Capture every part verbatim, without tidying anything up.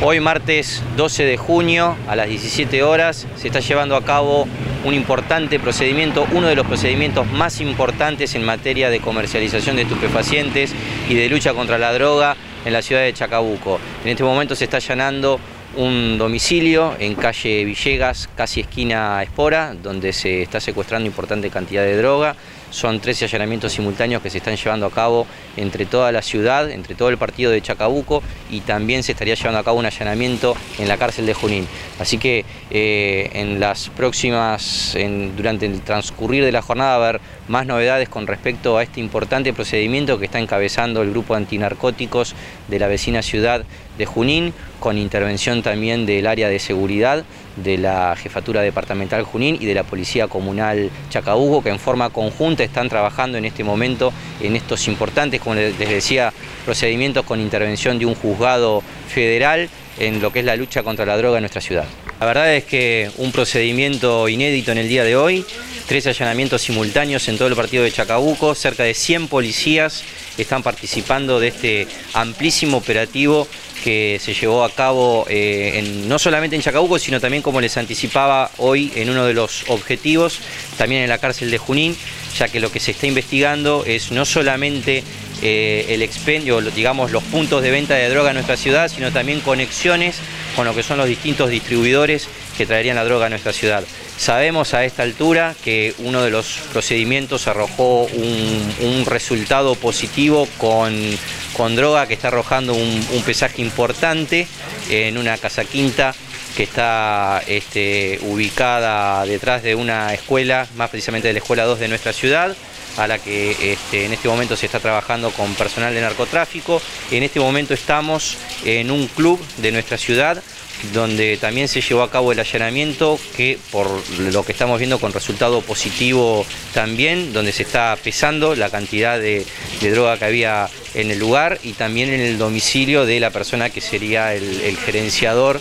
Hoy martes doce de junio a las diecisiete horas se está llevando a cabo un importante procedimiento, uno de los procedimientos más importantes en materia de comercialización de estupefacientes y de lucha contra la droga en la ciudad de Chacabuco. En este momento se está allanando un domicilio en calle Villegas, casi esquina Espora, donde se está secuestrando importante cantidad de droga. Son trece allanamientos simultáneos que se están llevando a cabo entre toda la ciudad, entre todo el partido de Chacabuco, y también se estaría llevando a cabo un allanamiento en la cárcel de Junín. Así que eh, en las próximas, en, durante el transcurrir de la jornada, va a haber más novedades con respecto a este importante procedimiento que está encabezando el grupo antinarcóticos de la vecina ciudad de Junín, con intervención también del área de seguridad de la Jefatura Departamental Junín y de la Policía Comunal Chacabuco, que en forma conjunta están trabajando en este momento en estos importantes, como les decía, procedimientos con intervención de un juzgado federal en lo que es la lucha contra la droga en nuestra ciudad. La verdad es que un procedimiento inédito en el día de hoy, tres allanamientos simultáneos en todo el partido de Chacabuco, cerca de cien policías están participando de este amplísimo operativo que se llevó a cabo eh, en, no solamente en Chacabuco, sino también, como les anticipaba hoy, en uno de los objetivos, también en la cárcel de Junín, ya que lo que se está investigando es no solamente eh, el expendio, digamos, los puntos de venta de droga en nuestra ciudad, sino también conexiones con lo que son los distintos distribuidores que traerían la droga a nuestra ciudad. Sabemos a esta altura que uno de los procedimientos arrojó un, un resultado positivo con, con droga que está arrojando un, un pesaje importante en una casa quinta que está este, ubicada detrás de una escuela, más precisamente de la escuela dos de nuestra ciudad, a la que este, en este momento se está trabajando con personal de narcotráfico. En este momento estamos en un club de nuestra ciudad, donde también se llevó a cabo el allanamiento, que por lo que estamos viendo con resultado positivo también, donde se está pesando la cantidad de, de droga que había en el lugar y también en el domicilio de la persona que sería el, el gerenciador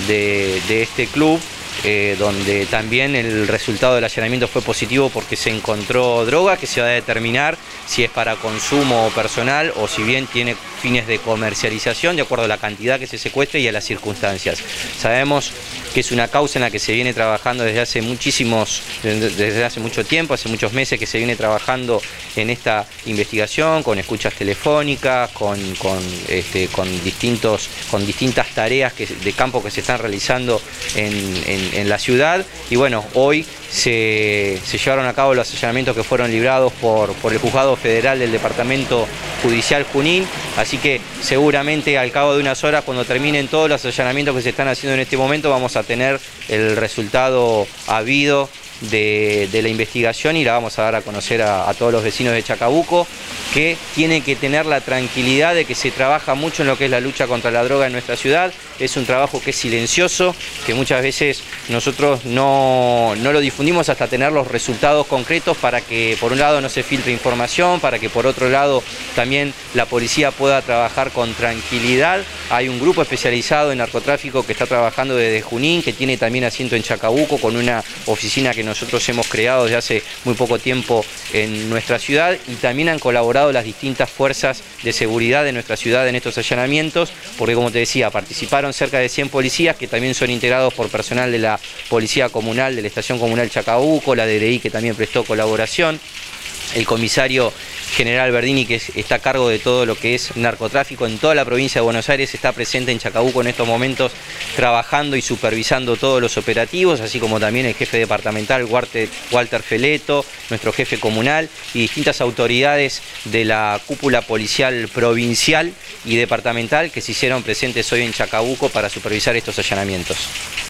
de, de este club, eh, donde también el resultado del allanamiento fue positivo porque se encontró droga que se va a determinar si es para consumo personal o si bien tiene fines de comercialización, de acuerdo a la cantidad que se secuestre y a las circunstancias. Sabemos que es una causa en la que se viene trabajando desde hace muchísimos, desde hace mucho tiempo, hace muchos meses que se viene trabajando en esta investigación, con escuchas telefónicas, con, con, este, con, distintos, con distintas tareas que, de campo que se están realizando en, en, en la ciudad. Y bueno, hoy se, se llevaron a cabo los allanamientos que fueron librados por, por el Juzgado Federal del Departamento Judicial Junín. Así que seguramente al cabo de unas horas, cuando terminen todos los allanamientos que se están haciendo en este momento, vamos a tener el resultado habido de, de la investigación y la vamos a dar a conocer a, a todos los vecinos de Chacabuco, que tienen que tener la tranquilidad de que se trabaja mucho en lo que es la lucha contra la droga en nuestra ciudad. Es un trabajo que es silencioso, que muchas veces nosotros no, no lo difundimos hasta tener los resultados concretos, para que por un lado no se filtre información, para que por otro lado también la policía pueda trabajar con tranquilidad. Hay un grupo especializado en narcotráfico que está trabajando desde Junín, que tiene también asiento en Chacabuco, con una oficina que nosotros hemos creado desde hace muy poco tiempo en nuestra ciudad, y también han colaborado las distintas fuerzas de seguridad de nuestra ciudad en estos allanamientos, porque, como te decía, participaron cerca de cien policías que también son integrados por personal de la Policía Comunal, de la Estación Comunal Chacabuco, la D R I, que también prestó colaboración, el comisario general Verdini, que está a cargo de todo lo que es narcotráfico en toda la provincia de Buenos Aires, está presente en Chacabuco en estos momentos trabajando y supervisando todos los operativos, así como también el jefe departamental Walter Feleto, nuestro jefe comunal y distintas autoridades de la cúpula policial provincial y departamental que se hicieron presentes hoy en Chacabuco para supervisar estos allanamientos.